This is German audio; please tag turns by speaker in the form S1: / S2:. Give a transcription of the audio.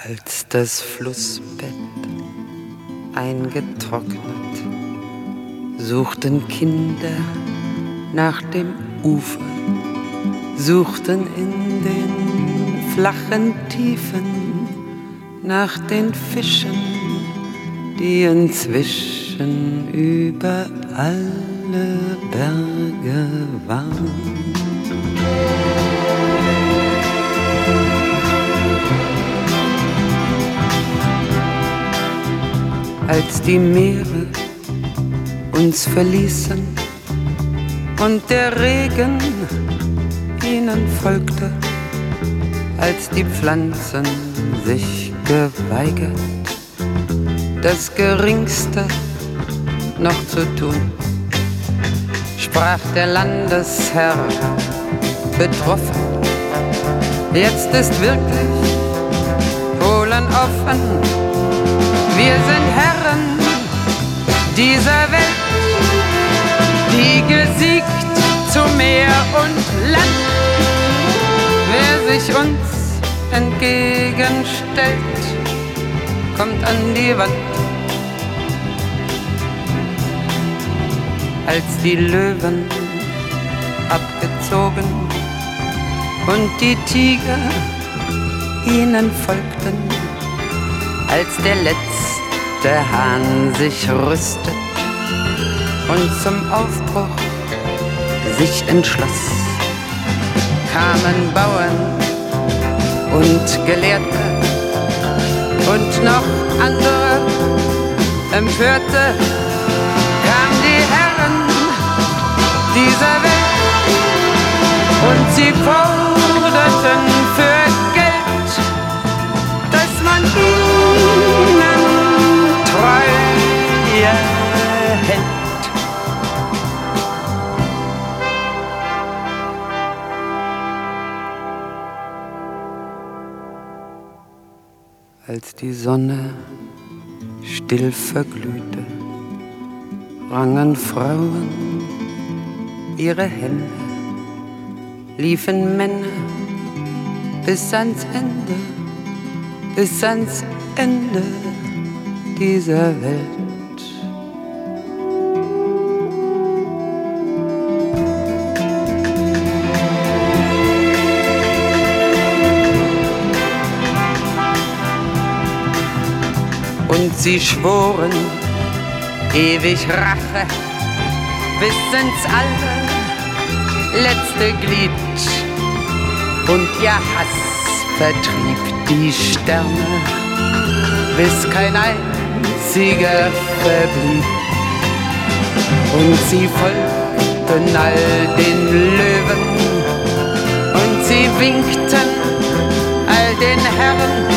S1: Als das Flussbett eingetrocknet, suchten Kinder nach dem Ufer, suchten in den flachen Tiefen nach den Fischen, die inzwischen über alle Berge waren. Als die Meere uns verließen und der Regen ihnen folgte, als die Pflanzen sich geweigert, das Geringste noch zu tun, sprach der Landesherr betroffen: Jetzt ist wirklich Polen offen. Wir sind Herren dieser Welt, die gesiegt zu Meer und Land. Wer sich uns entgegenstellt, kommt an die Wand. Als die Löwen abgezogen und die Tiger ihnen folgten, als der letzte Hahn sich rüstet und zum Aufbruch sich entschloss, kamen Bauern und Gelehrte und noch andere Empörte, kamen die Herren dieser Welt und sie forderten für Geld, dass man ihnen Treue hält. Als die Sonne still verglühte, rangen Frauen ihre Hände, liefen Männer bis ans Ende dieser Welt. Und sie schworen ewig Rache bis ins allerletzte Glied. Und ihr Hass vertrieb die Sterne, bis kein einziger verblieb. Und sie folgten all den Löwen und sie winkten all den Herren